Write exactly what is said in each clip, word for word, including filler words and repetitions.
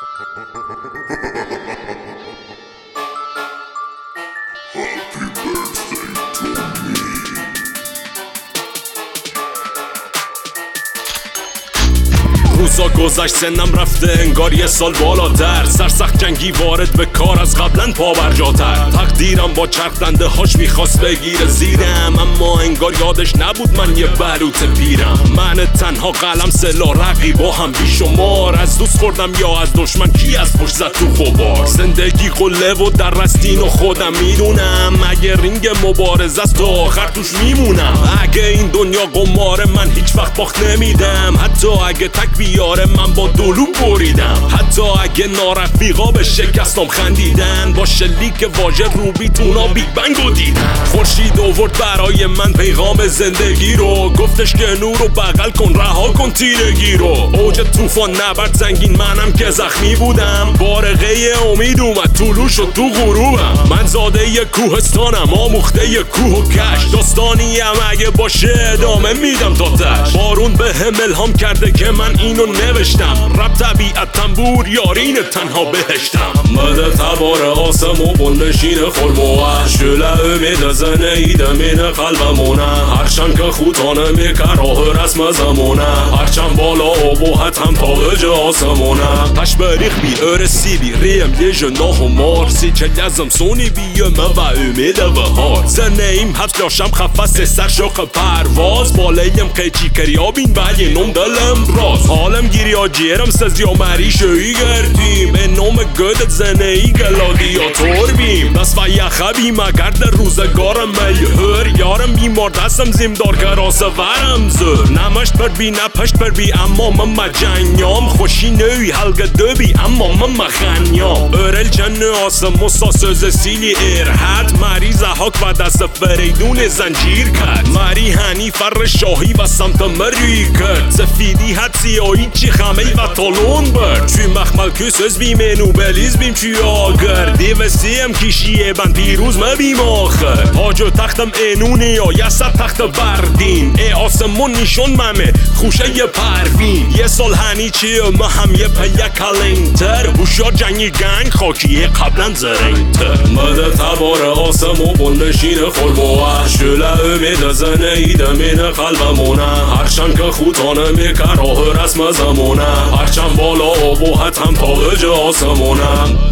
روزا گذشت سنم رفته انگار یه سال بالاتر، سرسخت جنگی وارد به کار از قبلا پا برجاتر. تقدیرم با چرخ دنده هاش میخواست بگیره زیرم، اما انگار یادش نبود من یه بلوط پیرم. من تنها قلم سلا رقیبا هم بیشمار، از دوست خوردم یا از دشمن کی از پشت زد تو غبار. زندگی قله و در رستین و خودم میدونم، اگه رینگ مبارزه است تا آخر توش میمونم. اگه این دنیا قمار من هیچ وقت باخت نمیدم، حتی اگه تک بیاره من با دلو بریدم. حتی اگه نارفیقا به شکستم خندیدن، با شلیک واژه رو بیتونا بیگ بنگو دیدن. خورشید آورد برای من پیغام زندگی رو، گفتش که نور رو بغل کن رها کن تیرگی رو. اوج طوفان نبرد زنگین منم که زخمی بودم، بارقه امید اومد طلوع شد تو غروبم. من زاده ی کوهستانم آموخته ی کوه و کش، داستانی هم اگه باشه ادامه میدم تا تش. بارون به هم الهام کرده که من اینو نوشتم، رب طبیعت تنبور یارین تنها بهشتم. مده تبار آسم و بلنشین خرموه، شله امید زنه من قلبمونه. هرچند که خوتانه میکر راه رسم زمونه، هرچند بالا آبوحت هم تاج آسمونه. پش بریخ بی ارسی بی ریم یه جناه و مار، سی چه گزم سونی بیمه و امید و هار. زنه ایم هفت لاشم خفست سر شق پرواز، بالایم قیچی کریابین بلی نم دلم راز. حالم گیری آجیرم سز یا مری شوی گردیم، به نام گدت زنه ای گلادیاتور بیم. دست و یخه بیم اگر در روزگارم میهر، یارم بیمار دستم زیمدار گراسه ورم زر. نمشت پر بی نپشت پر بی اما من مجنیام، خوشی نوی حلقه دو بی اما من مخنیام. ارل جن آسم و ساسوز سیلی ارحد، مری زحاک و دست فریدون زنجیر کرد. مری هنی فر شاهی و سمت مری کرد، سفیدی حد سیایی چی خمه و تالون برد. چوی مخمل که سز بیم اینو بلیز بیم چوی آگر، دیوستیم کشیه بند پیروز مبیم آخر. تاج و تختم اینونه یا یسر تخت بردین، ای آسمون نیشون ممه خوشه یه پروین. یه سال هنی چیه ما هم یه پیه کلنگتر، بوشار جنگی گنگ خاکیه قبلا زرنگتر. مده تبار آسم و بلنشین خرموه، شله امید زنه ایدمین قلبمونه. هرچند که خوتانه میکر راه رسم زمونه، هرچند بالا آبوحت هم تاج آسمونه.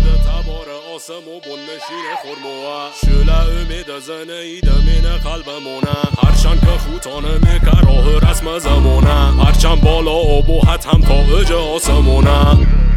آسم و بلنشین خرموه، شله امید زنه ایدمین قلبمونه. هرچند که خوتانه میکر راه رسم زمونه، هرچند بالا آبوحت هم تاج آسمونه.